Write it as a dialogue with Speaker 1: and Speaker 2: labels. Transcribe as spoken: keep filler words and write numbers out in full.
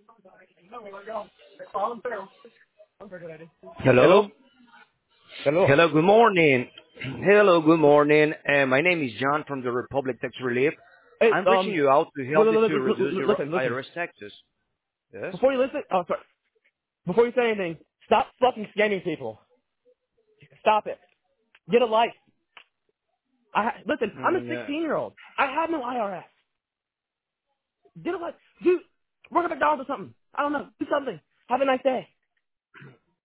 Speaker 1: Hello?
Speaker 2: Hello.
Speaker 1: Hello.
Speaker 2: Hello, good morning. Hello, good morning. Uh, my name is John from the Republic Tax Relief.
Speaker 1: Hey,
Speaker 2: I'm reaching
Speaker 1: um,
Speaker 2: you out to
Speaker 1: li-
Speaker 2: help
Speaker 1: li-
Speaker 2: you
Speaker 1: li-
Speaker 2: to
Speaker 1: li-
Speaker 2: reduce
Speaker 1: li-
Speaker 2: your
Speaker 1: listen, listen.
Speaker 2: I R S taxes. Yes?
Speaker 1: Before you listen, oh, sorry. Before you say anything, stop fucking scamming people. Stop it. Get a life. I ha- listen. I'm a
Speaker 2: Mm, uh,
Speaker 1: sixteen year old. I have no I R S. Get a life. Dude, work at McDonald's or something. I don't know. Do something. Have a nice day.